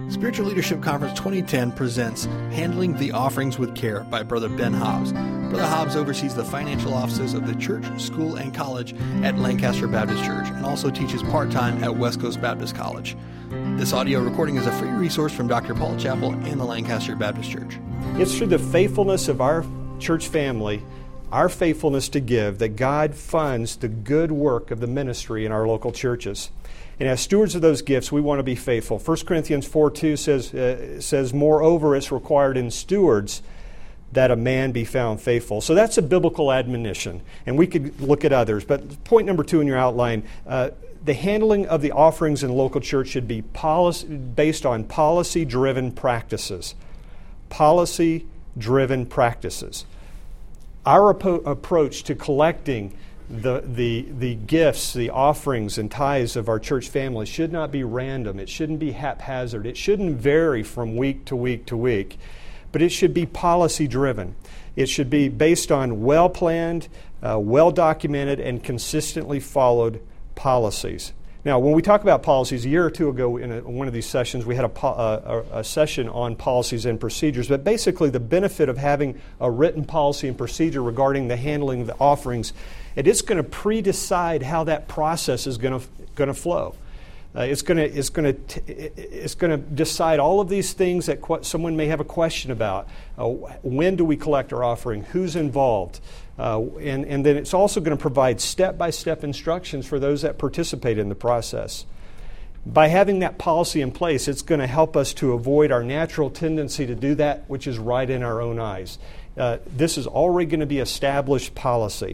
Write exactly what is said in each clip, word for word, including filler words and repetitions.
Spiritual Leadership Conference twenty ten presents Handling the Offerings with Care by Brother Ben Hobbs. Brother Hobbs oversees the financial offices of the church, school, and college at Lancaster Baptist Church and also teaches part-time at West Coast Baptist College. This audio recording is a free resource from Doctor Paul Chappell and the Lancaster Baptist Church. It's through the faithfulness of our church family, our faithfulness to give, that God funds the good work of the ministry in our local churches. And as stewards of those gifts, we want to be faithful. First Corinthians four two says, uh, says, moreover, it's required in stewards that a man be found faithful. So that's a biblical admonition, and we could look at others. But point number two in your outline, uh, the handling of the offerings in local church should be policy, based on policy-driven practices. Policy-driven practices. Our ap- approach to collecting The, the the gifts, the offerings and tithes of our church family should not be random. It shouldn't be haphazard. It shouldn't vary from week to week to week. But it should be policy-driven. It should be based on well-planned, uh, well-documented, and consistently followed policies. Now, when we talk about policies, a year or two ago in a, one of these sessions, we had a, a, a session on policies and procedures. But basically, the benefit of having a written policy and procedure regarding the handling of the offerings, it is going to pre-decide how that process is going to going to flow. Uh, it's going to it's going to it's going to decide all of these things that qu- someone may have a question about. Uh, when do we collect our offering? Who's involved? Uh, and and then it's also going to provide step-by-step instructions for those that participate in the process. By having that policy in place, it's going to help us to avoid our natural tendency to do that which is right in our own eyes. Uh, this is already going to be established policy.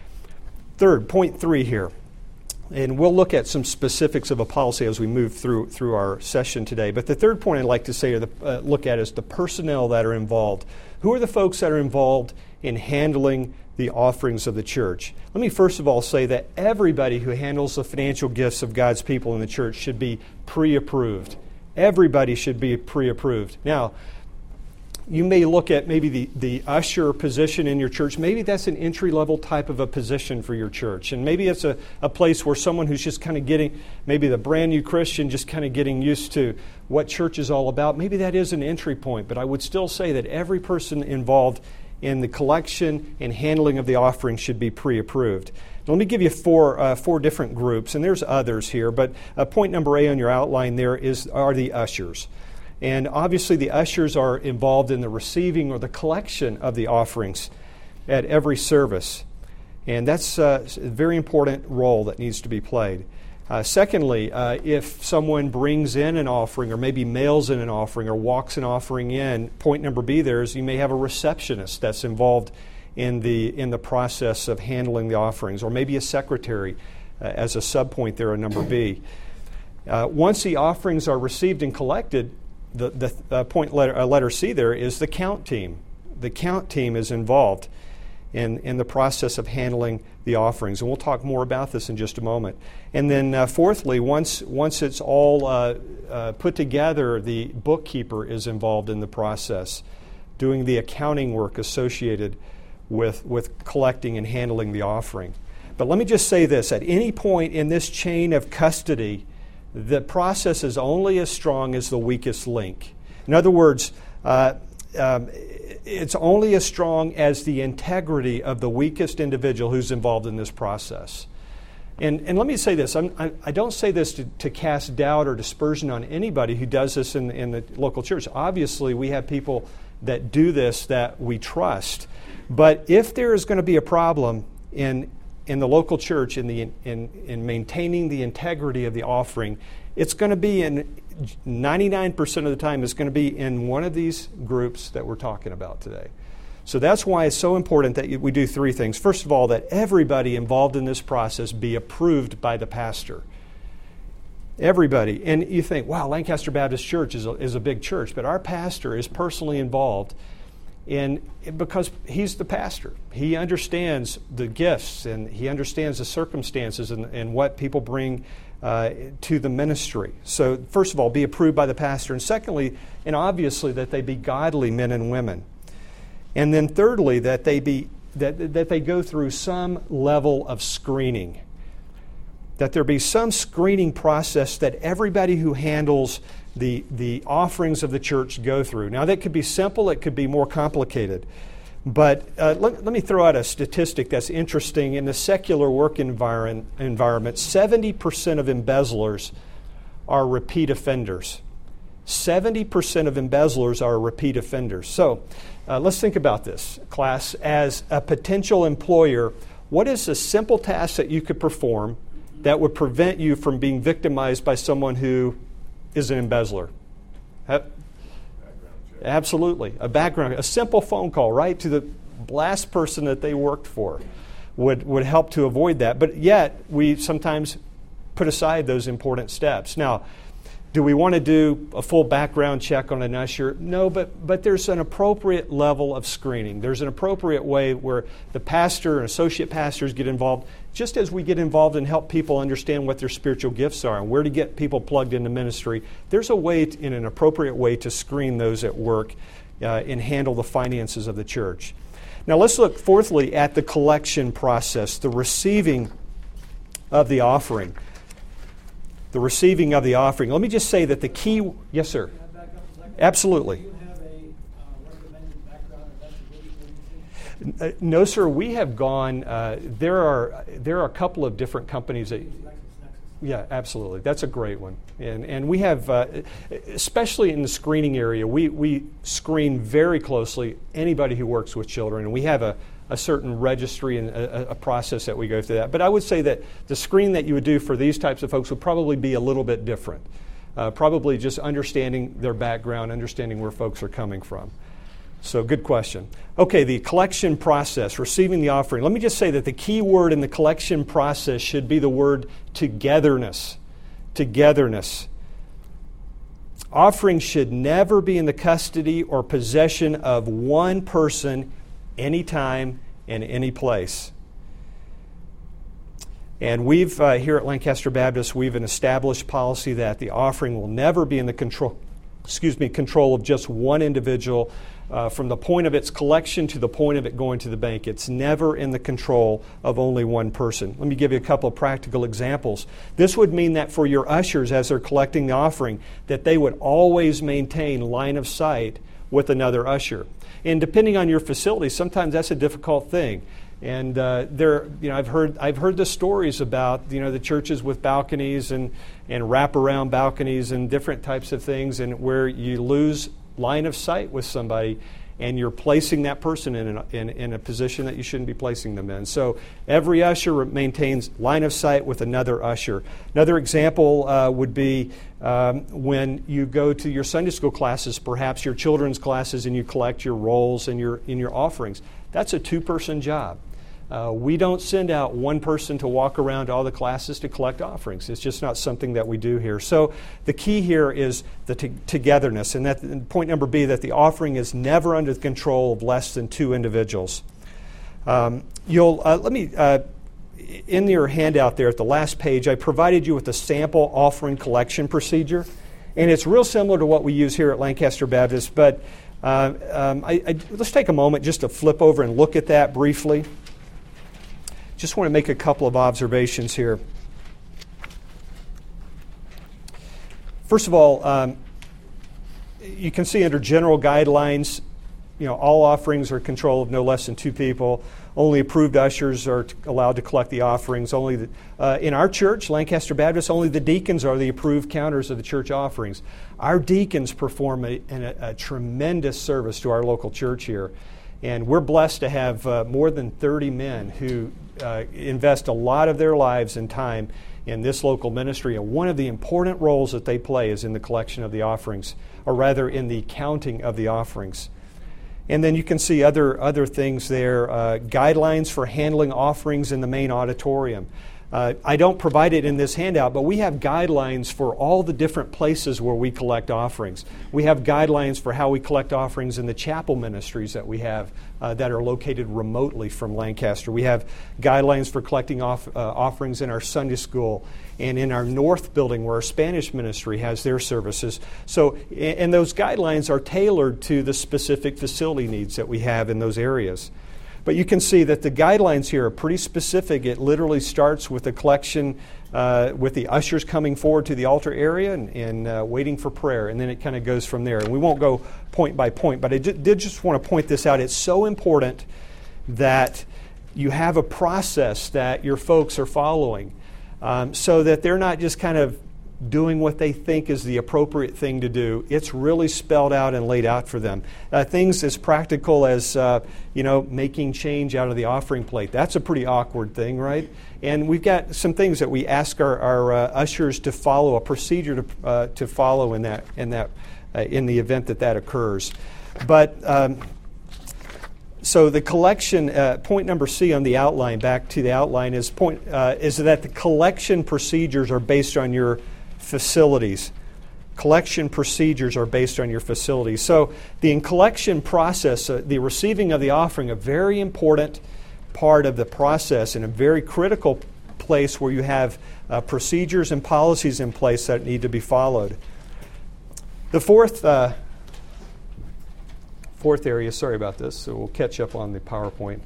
Third, point three here, and we'll look at some specifics of a policy as we move through through our session today. But the third point I'd like to say, or the, uh, look at, is the personnel that are involved. Who are the folks that are involved in handling the offerings of the church? Let me first of all say that everybody who handles the financial gifts of God's people in the church should be pre-approved. Everybody should be pre-approved. Now, you may look at maybe the, the usher position in your church. Maybe that's an entry-level type of a position for your church. And maybe it's a, a place where someone who's just kind of getting, maybe the brand new Christian, just kind of getting used to what church is all about. Maybe that is an entry point. But I would still say that every person involved in the collection and handling of the offering should be pre-approved. Now, let me give you four uh, four different groups, and there's others here. But uh, point number A on your outline there is are the ushers. And obviously the ushers are involved in the receiving or the collection of the offerings at every service. And that's uh, a very important role that needs to be played. Uh, secondly, uh, if someone brings in an offering or maybe mails in an offering or walks an offering in, point number B there is you may have a receptionist that's involved in the in the process of handling the offerings, or maybe a secretary uh, as a subpoint there on number B. Uh, once the offerings are received and collected, The, the uh, point letter, uh, letter C there is the count team. The count team is involved in, in the process of handling the offerings. And we'll talk more about this in just a moment. And then uh, fourthly, once once it's all uh, uh, put together, the bookkeeper is involved in the process, doing the accounting work associated with, with collecting and handling the offering. But let me just say this. At any point in this chain of custody, the process is only as strong as the weakest link. In other words, uh, um, it's only as strong as the integrity of the weakest individual who's involved in this process. And, and let me say this. I'm, I, I don't say this to, to cast doubt or dispersion on anybody who does this in, in the local church. Obviously, we have people that do this that we trust. But if there is going to be a problem in in the local church, in the in, in maintaining the integrity of the offering, it's going to be in ninety-nine percent of the time, it's going to be in one of these groups that we're talking about today. So that's why it's so important that we do three things. First of all, that everybody involved in this process be approved by the pastor. Everybody. And you think, wow, Lancaster Baptist Church is a, is a big church, but our pastor is personally involved in, because he's the pastor. He understands the gifts and he understands the circumstances and, and what people bring uh, to the ministry. So first of all, be approved by the pastor. And secondly, and obviously, that they be godly men and women. And then thirdly, that they be that, that they go through some level of screening. that there be some screening process that everybody who handles the, the offerings of the church go through. Now, that could be simple, it could be more complicated. But uh, let, let me throw out a statistic that's interesting. In the secular work environ, environment, seventy percent of embezzlers are repeat offenders. seventy percent of embezzlers are repeat offenders. So uh, let's think about this, class. As a potential employer, what is a simple task that you could perform that would prevent you from being victimized by someone who is an embezzler? Ha- Absolutely. A background, a simple phone call, right, to the last person that they worked for would, would help to avoid that. But yet, we sometimes put aside those important steps. Now, do we want to do a full background check on an usher? No, but, but there's an appropriate level of screening. There's an appropriate way where the pastor and associate pastors get involved, just as we get involved and help people understand what their spiritual gifts are and where to get people plugged into ministry. There's a way, to, in an appropriate way, to screen those at work uh, and handle the finances of the church. Now let's look fourthly at the collection process, the receiving of the offering. The receiving of the offering. Let me just say that the key... Yes, sir. Absolutely. Uh, no, sir. We have gone. Uh, there are there are a couple of different companies that. Yeah, absolutely. That's a great one, and and we have, uh, especially in the screening area, we we screen very closely anybody who works with children, and we have a, a certain registry and a, a process that we go through that. But I would say that the screen that you would do for these types of folks would probably be a little bit different. Uh, probably just understanding their background, understanding where folks are coming from. So good question. Okay, the collection process, receiving the offering. Let me just say that the key word in the collection process should be the word togetherness. Togetherness. Offerings should never be in the custody or possession of one person, anytime, and any place. And we've, uh, here at Lancaster Baptist, we've an established policy that the offering will never be in the control, excuse me, control of just one individual. Uh, from the point of its collection to the point of it going to the bank. It's never in the control of only one person. Let me give you a couple of practical examples. This would mean that for your ushers, as they're collecting the offering, that they would always maintain line of sight with another usher. And depending on your facility, sometimes that's a difficult thing. And uh, there, you know, I've heard I've heard the stories about, you know, the churches with balconies and and wraparound balconies and different types of things, and where you lose line of sight with somebody, and you're placing that person in, an, in in a position that you shouldn't be placing them in. So every usher maintains line of sight with another usher. Another example uh, would be um, when you go to your Sunday school classes, perhaps your children's classes, and you collect your rolls and your in your offerings. That's a two-person job. Uh, we don't send out one person to walk around to all the classes to collect offerings. It's just not something that we do here. So the key here is the t- togetherness. And that and point number B, that the offering is never under the control of less than two individuals. Um, you'll uh, let me, uh, in your handout there at the last page, I provided you with a sample offering collection procedure. And it's real similar to what we use here at Lancaster Baptist. But uh, um, I, I, let's take a moment just to flip over and look at that briefly. Just want to make a couple of observations here. First of all, um, you can see under general guidelines, you know, all offerings are control of no less than two people. Only approved ushers are t- allowed to collect the offerings. Only the, uh, in our church, Lancaster Baptist, only the deacons are the approved counters of the church offerings. Our deacons perform a, a, a tremendous service to our local church here. And we're blessed to have uh, more than thirty men who uh, invest a lot of their lives and time in this local ministry. And one of the important roles that they play is in the collection of the offerings, or rather in the counting of the offerings. And then you can see other, other things there, uh, guidelines for handling offerings in the main auditorium. Uh, I don't provide it in this handout, but we have guidelines for all the different places where we collect offerings. We have guidelines for how we collect offerings in the chapel ministries that we have uh, that are located remotely from Lancaster. We have guidelines for collecting off, uh, offerings in our Sunday school and in our North building where our Spanish ministry has their services. So, and those guidelines are tailored to the specific facility needs that we have in those areas. But you can see that the guidelines here are pretty specific. It literally starts with the collection, uh, with the ushers coming forward to the altar area and, and uh, waiting for prayer, and then it kind of goes from there. And we won't go point by point, but I d- did just want to point this out. It's so important that you have a process that your folks are following, um, so that they're not just kind of doing what they think is the appropriate thing to do. It's really spelled out and laid out for them. Uh, things as practical as, uh, you know, making change out of the offering plate. That's a pretty awkward thing, right? And we've got some things that we ask our, our uh, ushers to follow, a procedure to uh, to follow in that in that uh, in the event that that occurs. But um, so the collection, uh, point number C on the outline, back to the outline, is point uh, is that the collection procedures are based on your facilities. Collection procedures are based on your facilities. So the collection process, uh, the receiving of the offering, a very important part of the process and a very critical place where you have uh, procedures and policies in place that need to be followed. The fourth uh, fourth area, sorry about this, so we'll catch up on the PowerPoint.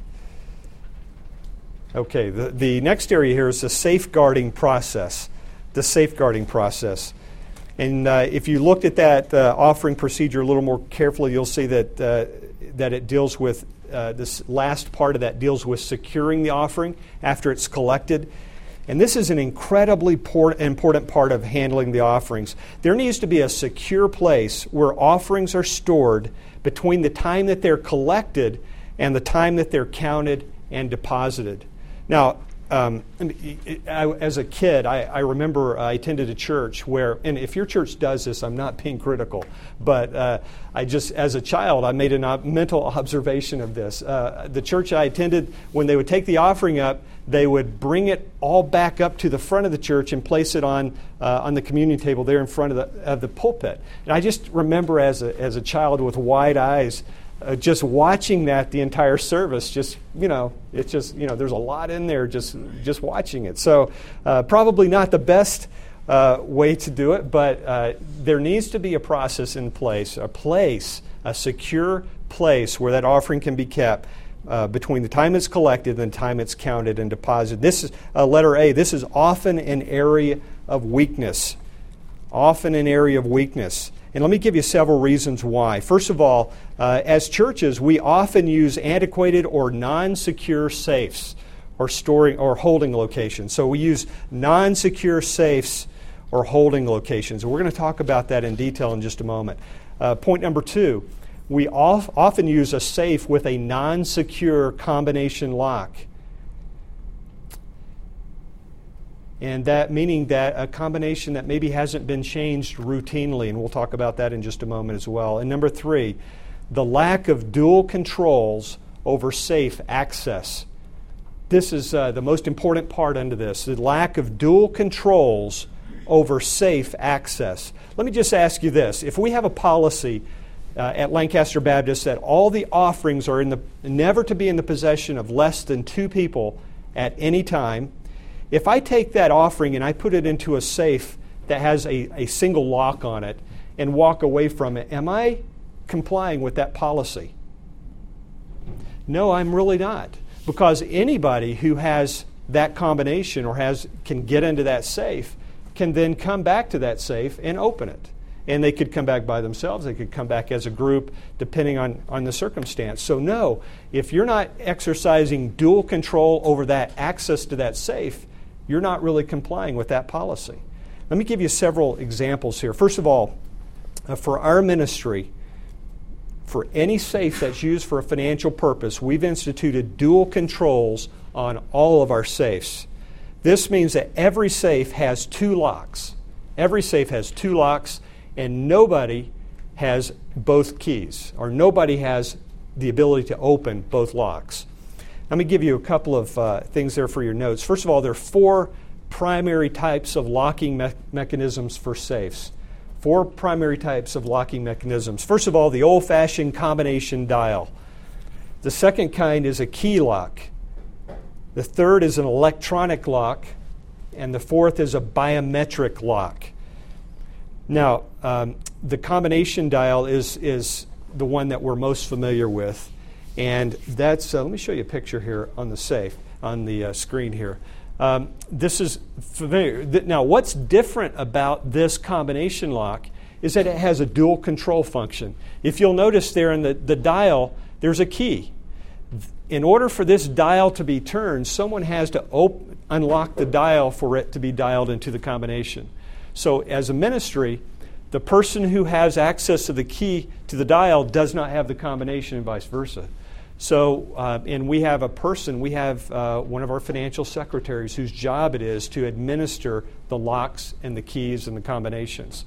Okay, the, the next area here is the safeguarding process. The safeguarding process. And uh, if you looked at that uh, offering procedure a little more carefully, you'll see that uh, that it deals with, uh, this last part of that deals with securing the offering after it's collected. And this is an incredibly por- important part of handling the offerings. There needs to be a secure place where offerings are stored between the time that they're collected and the time that they're counted and deposited. Now, Um, I, as a kid, I, I remember I attended a church where, and if your church does this, I'm not being critical, but uh, I just, as a child, I made a no- mental observation of this. Uh, the church I attended, when they would take the offering up, they would bring it all back up to the front of the church and place it on uh, on the communion table there in front of the of the pulpit. And I just remember as a as a child with wide eyes, Uh, just watching that the entire service, just, you know, it's just, you know, there's a lot in there just just watching it. So uh, probably not the best uh, way to do it, but uh, there needs to be a process in place, a place, a secure place where that offering can be kept uh, between the time it's collected and the time it's counted and deposited. This is uh, letter A. This is often an area of weakness, often an area of weakness. And let me give you several reasons why. First of all, uh, as churches, we often use antiquated or non-secure safes or storing or holding locations. So we use non-secure safes or holding locations. And we're going to talk about that in detail in just a moment. Uh, point number two, we off, often use a safe with a non-secure combination lock. And that meaning that a combination that maybe hasn't been changed routinely, and we'll talk about that in just a moment as well. And number three, the lack of dual controls over safe access. This is uh, the most important part under this, the lack of dual controls over safe access. Let me just ask you this. If we have a policy uh, at Lancaster Baptist that all the offerings are in the never to be in the possession of less than two people at any time, if I take that offering and I put it into a safe that has a, a single lock on it and walk away from it, am I complying with that policy? No, I'm really not. Because anybody who has that combination or has can get into that safe can then come back to that safe and open it. And they could come back by themselves. They could come back as a group, depending on, on the circumstance. So no, if you're not exercising dual control over that access to that safe, you're not really complying with that policy. Let me give you several examples here. First of all, uh, for our ministry, for any safe that's used for a financial purpose, we've instituted dual controls on all of our safes. This means that every safe has two locks. Every safe has two locks, and nobody has both keys, or nobody has the ability to open both locks. Let me give you a couple of uh, things there for your notes. First of all, there are four primary types of locking me- mechanisms for safes. Four primary types of locking mechanisms. First of all, the old-fashioned combination dial. The second kind is a key lock. The third is an electronic lock. And the fourth is a biometric lock. Now, um, the combination dial is, is the one that we're most familiar with. And that's, uh, let me show you a picture here on the safe, on the uh, screen here. Um, this is familiar. Now, what's different about this combination lock is that it has a dual control function. If you'll notice there in the, the dial, there's a key. In order for this dial to be turned, someone has to op- unlock the dial for it to be dialed into the combination. So as a ministry, the person who has access to the key to the dial does not have the combination and vice versa. So, uh, and we have a person, we have uh, one of our financial secretaries whose job it is to administer the locks and the keys and the combinations.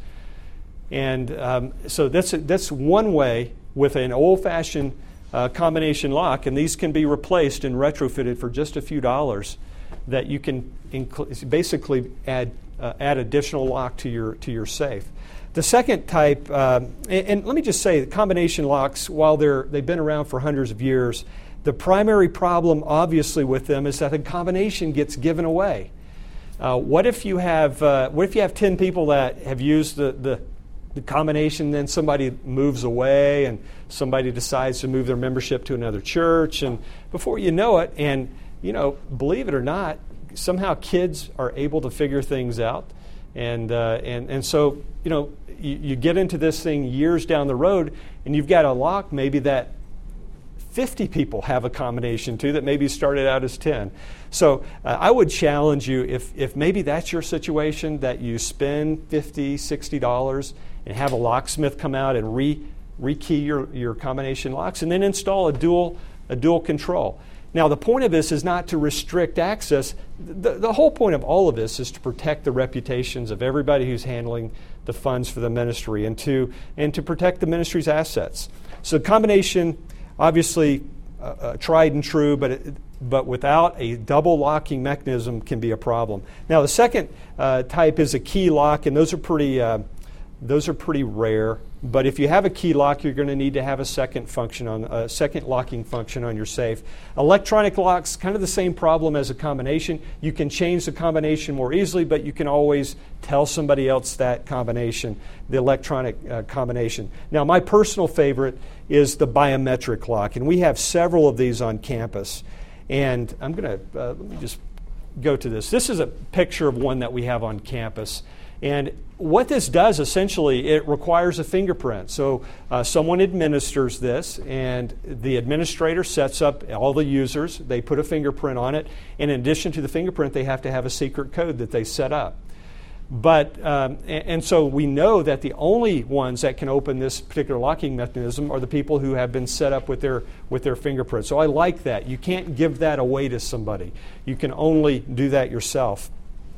And um, so that's that's one way with an old-fashioned uh, combination lock, and these can be replaced and retrofitted for just a few dollars, that you can inc- basically add uh, add additional lock to your to your safe. The second type, um, and, and let me just say, the combination locks, while they're they've been around for hundreds of years, the primary problem, obviously, with them is that the combination gets given away. Uh, what if you have uh, what if you have ten people that have used the, the the combination, then somebody moves away and somebody decides to move their membership to another church, and before you know it, and you know, believe it or not, somehow kids are able to figure things out, and uh, and and so you know you, you get into this thing years down the road, and you've got a lock maybe that fifty people have a combination to that maybe started out as ten. So uh, I would challenge you, if if maybe that's your situation, that you spend fifty dollars, sixty dollars and have a locksmith come out and re rekey your, your combination locks, and then install a dual a dual control. Now, the point of this is not to restrict access. The, the whole point of all of this is to protect the reputations of everybody who's handling the funds for the ministry, and to and to protect the ministry's assets. So combination, obviously, uh, uh, tried and true, but it, but without a double locking mechanism can be a problem. Now, the second uh, type is a key lock, and those are pretty uh, those are pretty rare. But if you have a key lock, you're going to need to have a second function on a second locking function on your safe. Electronic locks, kind of the same problem as a combination. You can change the combination more easily, but you can always tell somebody else that combination, the electronic uh, combination. Now, my personal favorite is the biometric lock, and we have several of these on campus. And I'm going to uh, let me just go to this. This is a picture of one that we have on campus. And what this does, essentially, it requires a fingerprint. So uh, someone administers this, and the administrator sets up all the users. They put a fingerprint on it. And in addition to the fingerprint, they have to have a secret code that they set up. But um, and, and so we know that the only ones that can open this particular locking mechanism are the people who have been set up with their with their fingerprint. So I like that. You can't give that away to somebody. You can only do that yourself.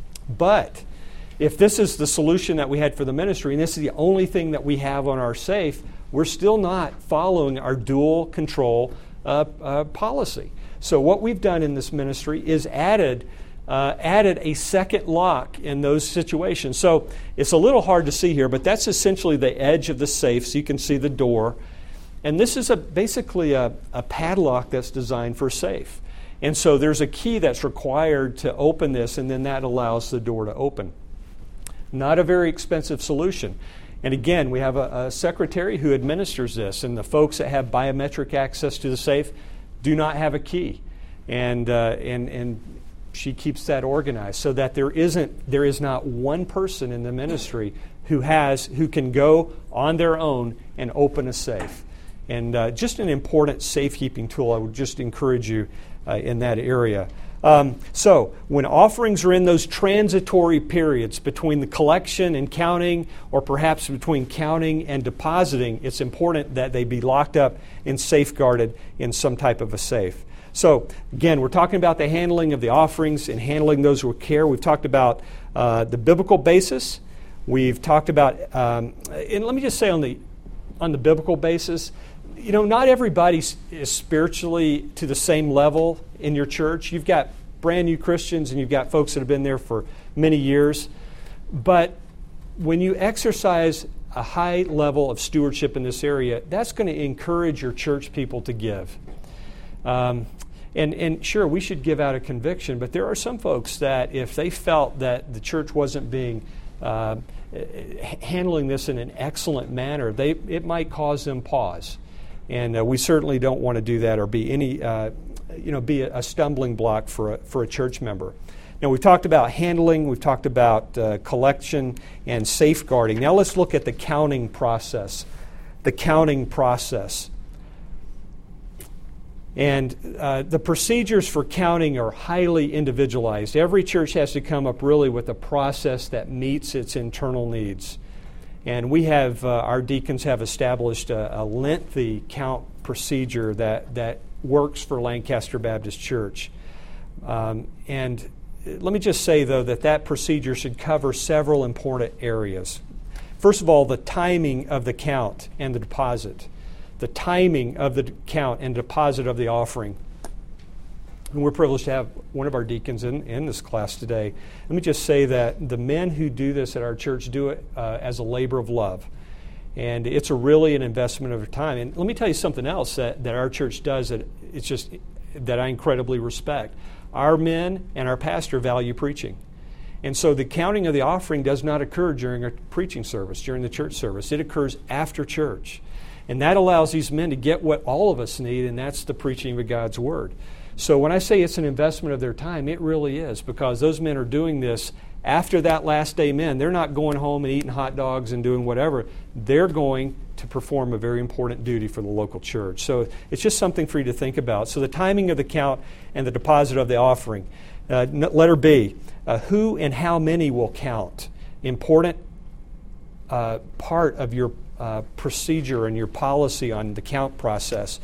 But if this is the solution that we had for the ministry, and this is the only thing that we have on our safe, we're still not following our dual control uh, uh, policy. So what we've done in this ministry is added uh, added a second lock in those situations. So it's a little hard to see here, but that's essentially the edge of the safe, so you can see the door. And this is a basically a, a padlock that's designed for a safe. And so there's a key that's required to open this, and then that allows the door to open. Not a very expensive solution. And again, we have a, a secretary who administers this, and the folks that have biometric access to the safe do not have a key. And uh, and and she keeps that organized so that there isn't there is not one person in the ministry who has who can go on their own and open a safe. And uh, just an important safekeeping tool. I would just encourage you uh, in that area. Um, so when offerings are in those transitory periods between the collection and counting, or perhaps between counting and depositing, it's important that they be locked up and safeguarded in some type of a safe. So again, we're talking about the handling of the offerings and handling those with care. We've talked about uh, the biblical basis. We've talked about, um, and let me just say on the on the biblical basis, you know, not everybody is spiritually to the same level in your church. You've got brand new Christians and you've got folks that have been there for many years. But when you exercise a high level of stewardship in this area, that's going to encourage your church people to give. Um, and, and sure, we should give out a conviction, but there are some folks that if they felt that the church wasn't being uh, handling this in an excellent manner, they it might cause them pause. And uh, we certainly don't want to do that or be any, uh, you know, be a, a stumbling block for a, for a church member. Now, we've talked about handling, we've talked about uh, collection and safeguarding. Now let's look at the counting process. The counting process. And uh, the procedures for counting are highly individualized. Every church has to come up really with a process that meets its internal needs. And we have, uh, our deacons have established a, a lengthy count procedure that, that works for Lancaster Baptist Church. Um, and let me just say, though, that that procedure should cover several important areas. First of all, the timing of the count and the deposit. The timing of the count and deposit of the offering. And we're privileged to have one of our deacons in, in this class today. Let me just say that the men who do this at our church do it uh, as a labor of love. And it's a really an investment of time. And let me tell you something else that, that our church does that it's just that I incredibly respect. Our men and our pastor value preaching. And so the counting of the offering does not occur during a preaching service, during the church service. It occurs after church. And that allows these men to get what all of us need, and that's the preaching of God's Word. So when I say it's an investment of their time, it really is, because those men are doing this after that last amen. They're not going home and eating hot dogs and doing whatever. They're going to perform a very important duty for the local church. So it's just something for you to think about. So the timing of the count and the deposit of the offering. Uh, letter B, uh, who and how many will count? Important uh, part of your uh, procedure and your policy on the count process.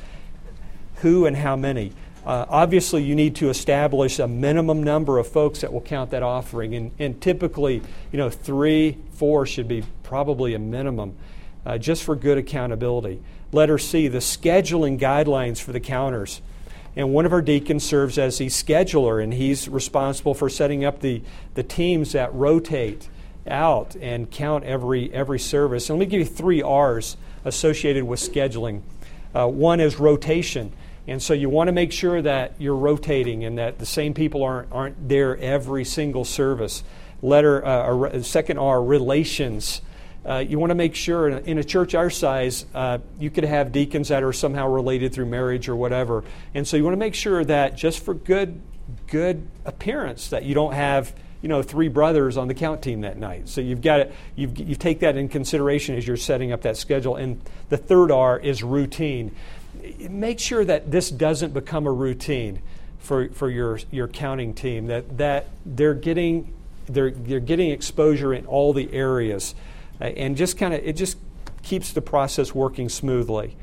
Who and how many? Uh, obviously, you need to establish a minimum number of folks that will count that offering. And, and typically, you know, three, four should be probably a minimum. Uh, just for good accountability. Letter C, the scheduling guidelines for the counters. And one of our deacons serves as the scheduler, and he's responsible for setting up the, the teams that rotate out and count every every service. And let me give you three R's associated with scheduling. Uh, one is rotation. And so you want to make sure that you're rotating and that the same people aren't, aren't there every single service. Letter, uh, second R, relations. Uh, you want to make sure in a, in a church our size, uh, you could have deacons that are somehow related through marriage or whatever. And so you want to make sure that just for good good appearance, that you don't have, you know, three brothers on the count team that night. So you've got to, you've, you take that in consideration as you're setting up that schedule. And the third R is routine. Make sure that this doesn't become a routine for, for your, your counting team, that, that they're getting they're, they're getting exposure in all the areas. Uh, and just kind of, it just keeps the process working smoothly.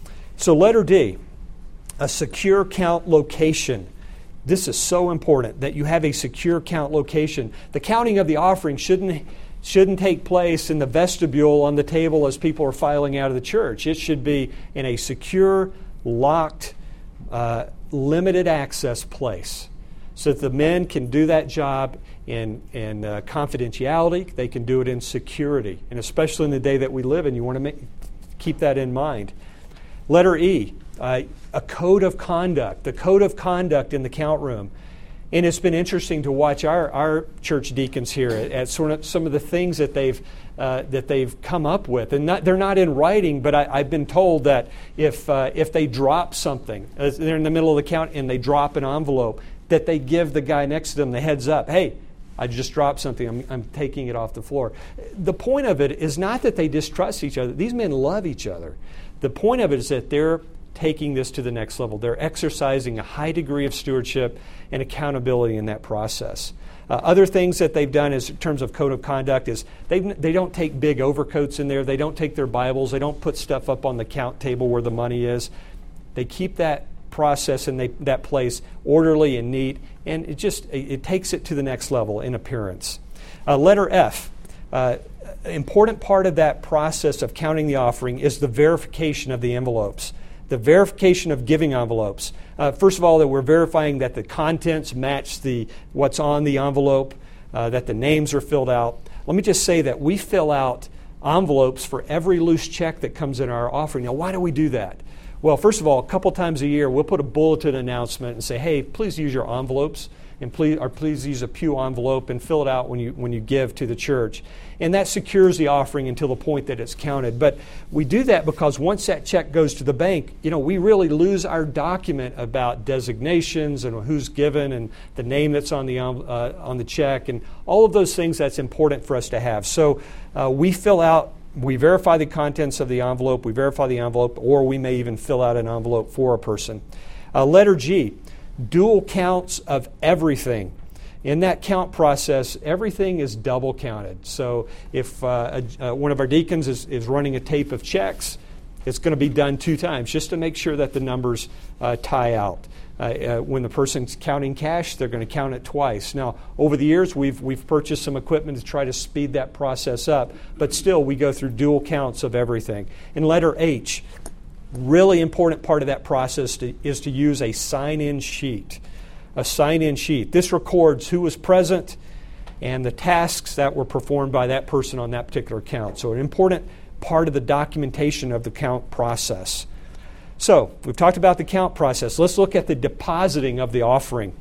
So letter D, a secure count location. This is so important that you have a secure count location. The counting of the offering shouldn't shouldn't take place in the vestibule on the table as people are filing out of the church. It should be in a secure, locked, uh, limited access place, so that the men can do that job in, in uh, confidentiality. They can do it in security. And especially in the day that we live in, you want to make, keep that in mind. Letter E, uh, a code of conduct. The code of conduct in the count room. And it's been interesting to watch our, our church deacons here at, at sort of some of the things that they've uh, that they've come up with. And not, they're not in writing, but I, I've been told that if uh, if they drop something, uh, they're in the middle of the count and they drop an envelope, that they give the guy next to them the heads up. Hey, I just dropped something. I'm, I'm taking it off the floor. The point of it is not that they distrust each other. These men love each other. The point of it is that they're taking this to the next level. They're exercising a high degree of stewardship and accountability in that process. Uh, other things that they've done is, in terms of code of conduct, is they they don't take big overcoats in there. They don't take their Bibles. They don't put stuff up on the count table where the money is. They keep that process and they, that place orderly and neat, and it just it, it takes it to the next level in appearance. Uh, letter F. Uh, important part of that process of counting the offering is the verification of the envelopes. The verification of giving envelopes. Uh, first of all, that we're verifying that the contents match the what's on the envelope, uh, that the names are filled out. Let me just say that we fill out envelopes for every loose check that comes in our offering. Now, why do we do that? Well, first of all, a couple times a year, we'll put a bulletin announcement and say, hey, please use your envelopes. and please, or please use a pew envelope and fill it out when you when you give to the church. And that secures the offering until the point that it's counted. But we do that because once that check goes to the bank, you know, we really lose our document about designations and who's given and the name that's on the uh, on the check and all of those things that's important for us to have. So uh, we fill out, we verify the contents of the envelope, we verify the envelope, or we may even fill out an envelope for a person. Uh, letter G, dual counts of everything. In that count process, everything is double counted. So if uh, a, uh, one of our deacons is, is running a tape of checks, it's going to be done two times just to make sure that the numbers uh, tie out. Uh, uh, when the person's counting cash, they're going to count it twice. Now, over the years, we've we've purchased some equipment to try to speed that process up, but still, we go through dual counts of everything. And letter H, really important part of that process to, is to use a sign-in sheet. A sign-in sheet. This records who was present and the tasks that were performed by that person on that particular count. So an important part of the documentation of the count process. So we've talked about the count process. Let's look at the depositing of the offering.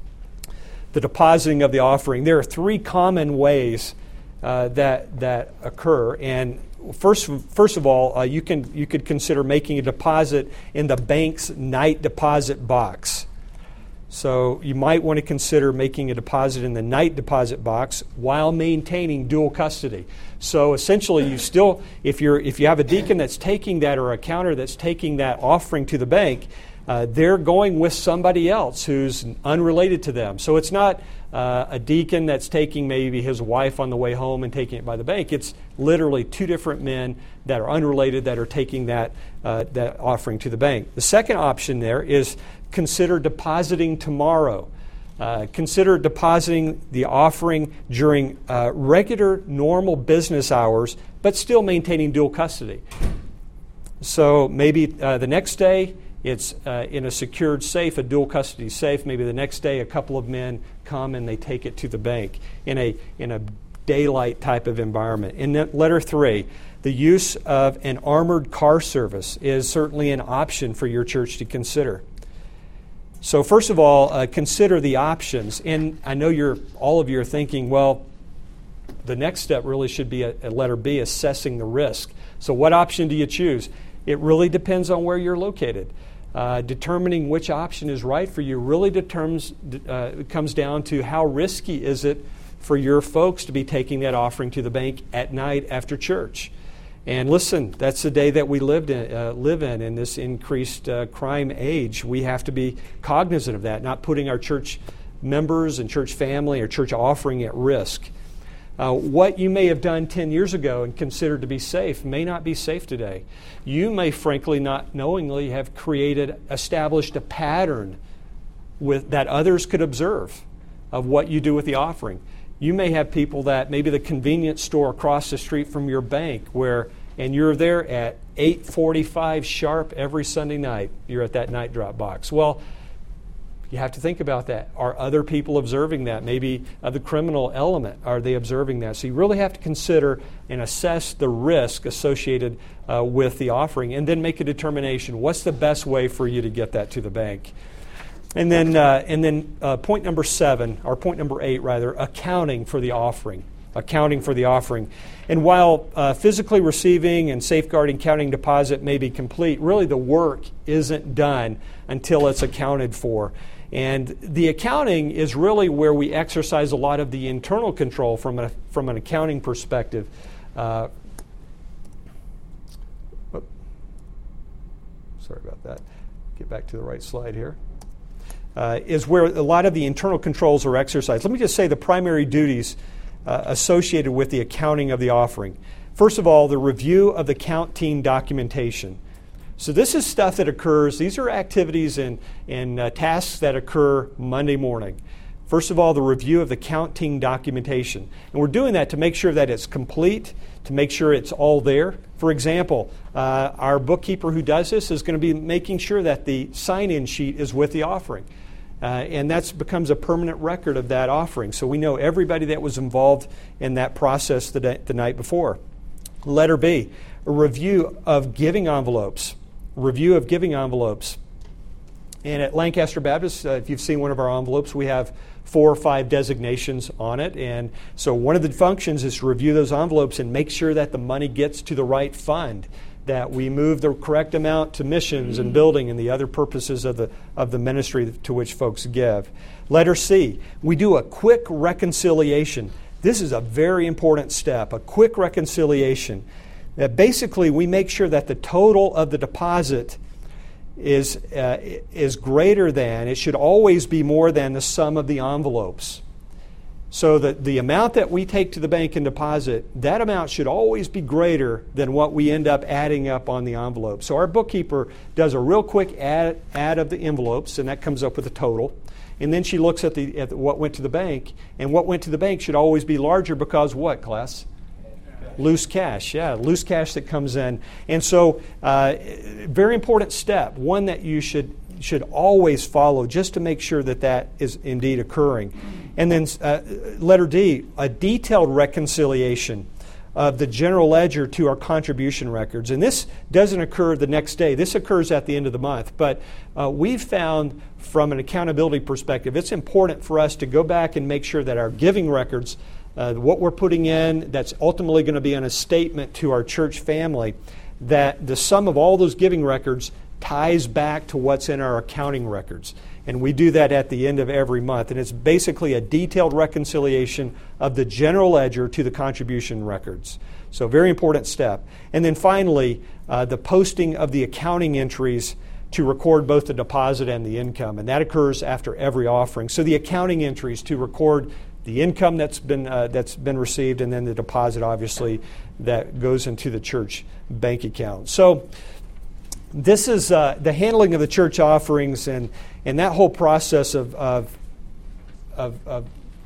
The depositing of the offering. There are three common ways uh, that that occur. And first, first of all, uh, you can you could consider making a deposit in the bank's night deposit box. So you might want to consider making a deposit in the night deposit box while maintaining dual custody. So essentially, you still, if you're if you have a deacon that's taking that or a counter that's taking that offering to the bank, uh, they're going with somebody else who's unrelated to them. So it's not uh, a deacon that's taking maybe his wife on the way home and taking it by the bank. It's literally two different men that are unrelated that are taking that uh, that offering to the bank. The second option there is consider depositing tomorrow. Uh, consider depositing the offering during uh, regular, normal business hours, but still maintaining dual custody. So maybe uh, the next day it's uh, in a secured safe, a dual custody safe. Maybe the next day a couple of men come and they take it to the bank in a in a daylight type of environment. And then letter three, the use of an armored car service is certainly an option for your church to consider. So first of all, uh, consider the options. And I know you're all of you are thinking, well, the next step really should be at, at letter B, assessing the risk. So what option do you choose? It really depends on where you're located. Uh, determining which option is right for you really determines uh, comes down to how risky is it for your folks to be taking that offering to the bank at night after church. And listen, that's the day that we lived in, uh, live in, in this increased uh, crime age. We have to be cognizant of that, not putting our church members and church family or church offering at risk. Uh, what you may have done ten years ago and considered to be safe may not be safe today. You may, frankly, not knowingly have created, established a pattern with that others could observe of what you do with the offering. You may have people that maybe the convenience store across the street from your bank where, and you're there at eight forty-five sharp every Sunday night. You're at that night drop box. Well, you have to think about that. Are other people observing that? Maybe uh, the criminal element, are they observing that? So you really have to consider and assess the risk associated uh, with the offering and then make a determination. What's the best way for you to get that to the bank? And then, uh, and then uh, point number seven, or point number eight rather, accounting for the offering. Accounting for the offering. And while uh, physically receiving and safeguarding counting deposit may be complete, really the work isn't done until it's accounted for. And the accounting is really where we exercise a lot of the internal control from a, from an accounting perspective. Uh, sorry about that. Get back to the right slide here. Uh, is where a lot of the internal controls are exercised. Let me just say the primary duties uh, associated with the accounting of the offering. First of all, the review of the count team documentation. So this is stuff that occurs, these are activities and, and uh, tasks that occur Monday morning. First of all, the review of the count team documentation. And we're doing that to make sure that it's complete, to make sure it's all there. For example, uh, our bookkeeper who does this is going to be making sure that the sign-in sheet is with the offering. Uh, and that becomes a permanent record of that offering. So we know everybody that was involved in that process the, day, the night before. Letter B, a review of giving envelopes. Review of giving envelopes. And at Lancaster Baptist, uh, if you've seen one of our envelopes, we have four or five designations on it. And so one of the functions is to review those envelopes and make sure that the money gets to the right fund, that we move the correct amount to missions and building and the other purposes of the of the ministry to which folks give. Letter C, we do a quick reconciliation. This is a very important step, a quick reconciliation. That basically we make sure that the total of the deposit is uh, is greater than, it should always be more than the sum of the envelopes. So that the amount that we take to the bank and deposit, that amount should always be greater than what we end up adding up on the envelope. So our bookkeeper does a real quick add, add of the envelopes, and that comes up with a total. And then she looks at the at what went to the bank, and what went to the bank should always be larger because what, class? Loose cash, yeah, loose cash that comes in. And so, uh, very important step, one that you should should always follow just to make sure that that is indeed occurring. And then uh, letter D, a detailed reconciliation of the general ledger to our contribution records. And this doesn't occur the next day. This occurs at the end of the month. But uh, we've found from an accountability perspective, it's important for us to go back and make sure that our giving records, uh, what we're putting in, that's ultimately going to be on a statement to our church family, that the sum of all those giving records ties back to what's in our accounting records. And we do that at the end of every month. And it's basically a detailed reconciliation of the general ledger to the contribution records. So very important step. And then finally, uh, the posting of the accounting entries to record both the deposit and the income. And that occurs after every offering. So the accounting entries to record the income that's been uh, that's been received, and then the deposit, obviously, that goes into the church bank account. So this is uh, the handling of the church offerings, and, and that whole process of, of, of, of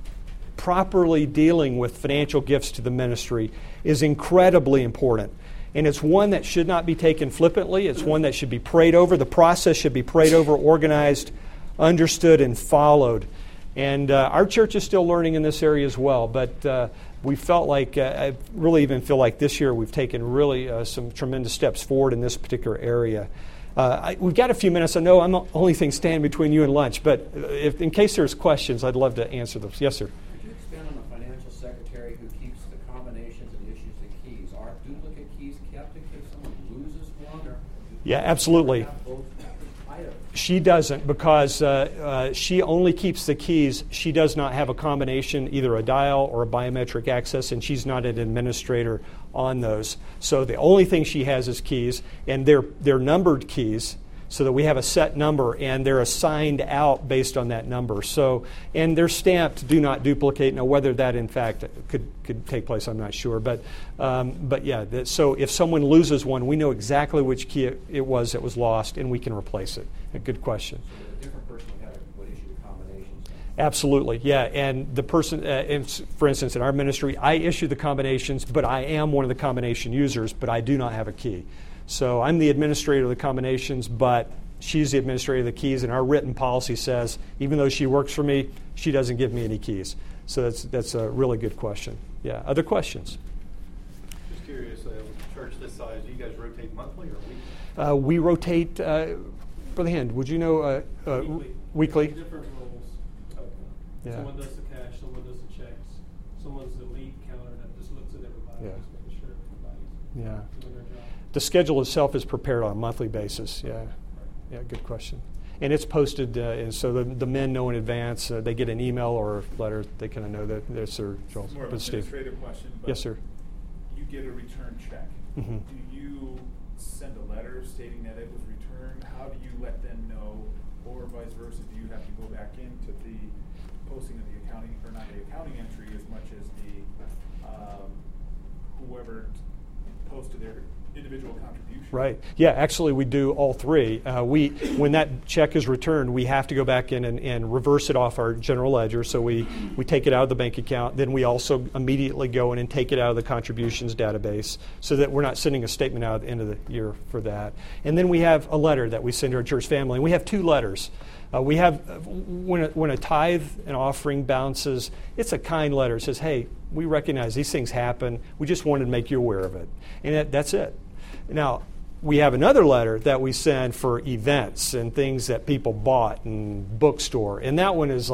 properly dealing with financial gifts to the ministry is incredibly important. And it's one that should not be taken flippantly. It's one that should be prayed over. The process should be prayed over, organized, understood, and followed. And uh, our church is still learning in this area as well, but uh, we felt like, uh, I really even feel like this year we've taken really uh, some tremendous steps forward in this particular area. Uh, I, we've got a few minutes. I know I'm the only thing standing between you and lunch, but if, in case there's questions, I'd love to answer those. Yes, sir. Could you expand on the financial secretary who keeps the combinations and issues the keys? Are duplicate keys kept in case someone loses one? Or yeah, absolutely. She doesn't, because uh, uh, she only keeps the keys. She does not have a combination, either a dial or a biometric access, and she's not an administrator on those. So the only thing she has is keys, and they're they're numbered keys, so that we have a set number, and they're assigned out based on that number. So, and they're stamped "Do not duplicate." Now, whether that in fact could could take place, I'm not sure. But um, but yeah, that, so if someone loses one, we know exactly which key it, it was that was lost, and we can replace it. A good question. So a different person would, have, would issue the combinations? Absolutely, yeah. And the person, uh, in, for instance, in our ministry, I issue the combinations, but I am one of the combination users, but I do not have a key. So I'm the administrator of the combinations, but she's the administrator of the keys, and our written policy says, even though she works for me, she doesn't give me any keys. So that's that's a really good question. Yeah, other questions? Just curious, uh, with a church this size, do you guys rotate monthly or weekly? Uh, we rotate, uh, Brother Hand, would you know, uh, uh, weekly? weekly? Different roles. Okay. Yeah. Someone does the cash, someone does the checks, someone's the lead counter that just looks at everybody, Yeah. just making sure everybody's Yeah. doing their job. The schedule itself is prepared on a monthly basis. Yeah, yeah, good question. And it's posted, uh, and so the, the men know in advance. Uh, they get an email or a letter. They kind of know that there's their Joel. More of But an Steve. administrative question. But Yes, sir. You get a return check. Mhm. Do you send a letter stating that it was returned? How do you let them know, or vice versa? Do you have to go back into the posting of the accounting, or not the accounting entry, as much as the um, whoever posted their individual contribution? Right. Yeah, actually we do all three. Uh, we, when that check is returned, we have to go back in and, and reverse it off our general ledger. So we, we take it out of the bank account. Then we also immediately go in and take it out of the contributions database so that we're not sending a statement out at the end of the year for that. And then we have a letter that we send to our church family. And we have two letters. Uh, we have, uh, when a, when a tithe and offering bounces, it's a kind letter. It says, hey, we recognize these things happen. We just wanted to make you aware of it. And that, that's it. Now, we have another letter that we send for events and things that people bought and bookstore. And that one is like,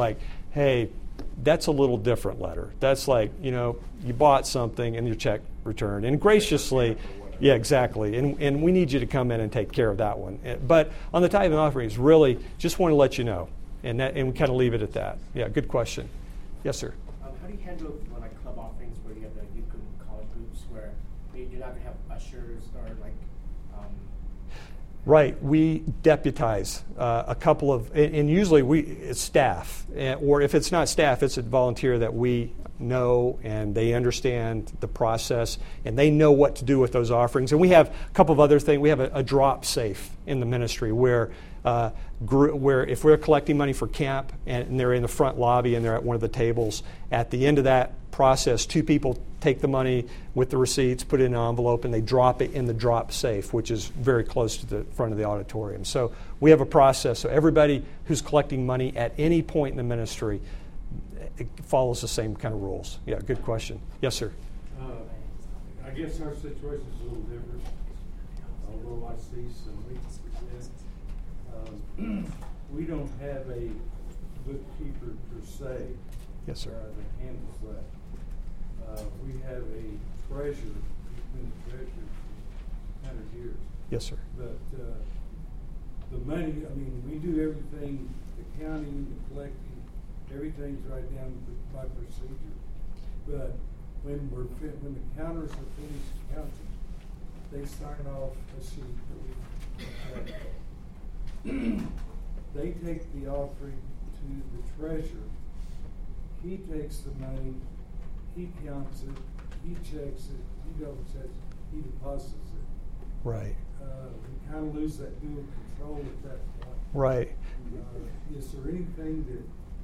hey, that's a little different letter. That's like, you know, you bought something and your check returned. And graciously, yeah, exactly. And and we need you to come in and take care of that one. But on the tithe and offerings, really, just want to let you know. And that, and we kind of leave it at that. Yeah, good question. Yes, sir. Um, how do you handle well, like club offerings where you have the youth group and college groups where maybe you're not going to have ushers or like... Um, Right, we deputize uh, a couple of, and, and usually we it's staff, and, or if it's not staff, it's a volunteer that we know and they understand the process and they know what to do with those offerings. And we have a couple of other things. We have a, a drop safe in the ministry where, uh, gr- where if we're collecting money for camp and, and they're in the front lobby and they're at one of the tables, at the end of that process, two people take the money with the receipts, put it in an envelope, and they drop it in the drop safe, which is very close to the front of the auditorium. So we have a process. So everybody who's collecting money at any point in the ministry, it follows the same kind of rules. Yeah, good question. Yes, sir. Uh, I guess our situation is a little different, although I see some weaknesses. Um, we don't have a bookkeeper per se. Yes, sir. Uh, that handles that. Uh, we have a treasurer, who's been a treasurer for one hundred years. Yes, sir. But uh, the money, I mean, we do everything, the counting, the collecting, everything's right down by procedure. But when we're fit, when the counters are finished counting, they sign off a sheet that we have. They take the offering to the treasurer. He takes the money, he counts it, he checks it, he double checks it, he deposits it. Right. Uh, we kind of lose that dual control at that point. Right. Uh, is there anything that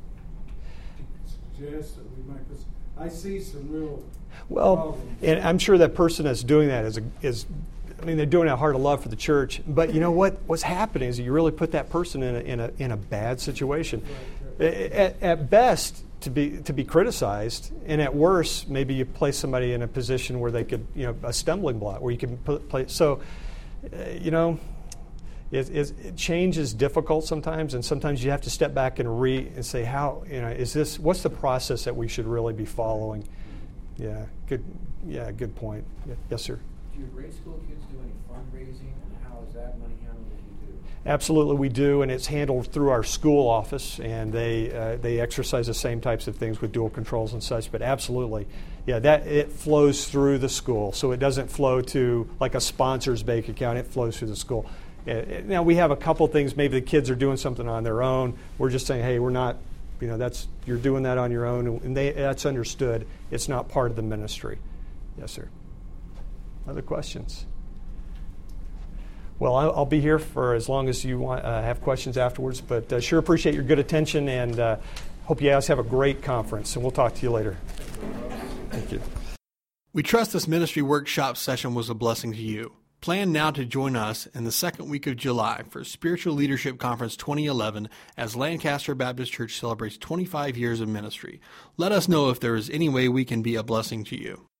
you suggest that we might? Because I see some real well, problems. And I'm sure that person that's doing that is a, is. I mean, they're doing it out of heart of love for the church. But you know what? What's happening is you really put that person in a in a in a bad situation. Right, right. At, at best, to be to be criticized, and at worst, maybe you place somebody in a position where they could, you know, a stumbling block where you can put play. So, uh, you know, it, it, it, change is difficult sometimes, and sometimes you have to step back and re and say, how, you know, is this? What's the process that we should really be following? Yeah, good. Yeah, good point. Yeah, yes, sir. Do your grade school kids do any fundraising, and how is that money handled if you do? Absolutely, we do, and it's handled through our school office, and they uh, they exercise the same types of things with dual controls and such. But absolutely, yeah, that it flows through the school, so it doesn't flow to like a sponsor's bank account. It flows through the school. Uh, now we have a couple things. Maybe the kids are doing something on their own. We're just saying, hey, we're not. You know, that's you're doing that on your own, and they that's understood. It's not part of the ministry. Yes, sir. Other questions? Well, I'll, I'll be here for as long as you want, uh, have questions afterwards, but uh, sure appreciate your good attention, and uh, hope you guys have a great conference, and we'll talk to you later. Thank you. We trust this ministry workshop session was a blessing to you. Plan now to join us in the second week of July for Spiritual Leadership Conference twenty eleven as Lancaster Baptist Church celebrates twenty-five years of ministry. Let us know if there is any way we can be a blessing to you.